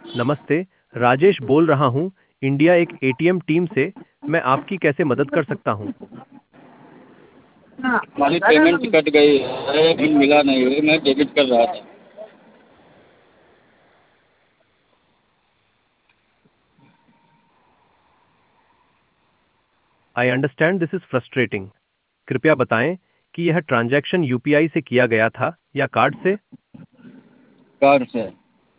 नमस्ते, राजेश बोल रहा हूँ, इंडिया एक एटीएम टीम से। मैं आपकी कैसे मदद कर सकता हूँ? हमारी पेमेंट कट गई है, बिल मिला नहीं है, मैं डेबिट कर रहा था। I understand this is frustrating. कृपया बताएं कि यह ट्रांजैक्शन यूपीआई से किया गया था या कार्ड से? कार्ड से।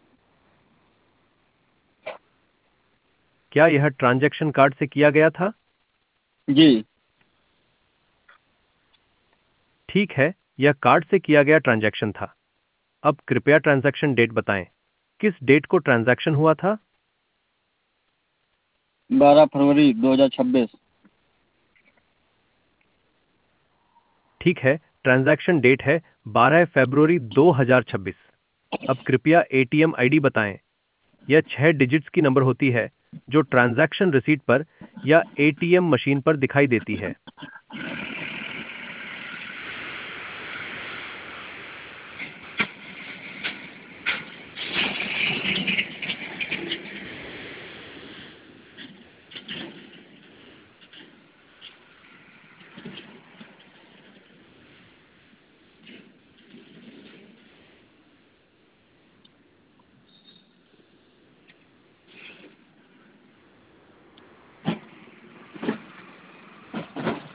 क्या यह ट्रांजैक्शन कार्ड से किया गया था? जी। ठीक है, यह कार्ड से किया गया ट्रांजैक्शन था। अब कृपया ट्रांजैक्शन डेट बताएं। किस डेट को ट्रांजैक्शन हुआ था? 12 फरवरी 2026। ठीक है, ट्रांजैक्शन डेट है 12 फरवरी 2026। अब कृपया एटीएम आईडी बताएं। यह 6 डिजिट्स की नंबर होती है जो ट्रांजैक्शन रिसीट पर या एटीएम मशीन पर दिखाई देती है।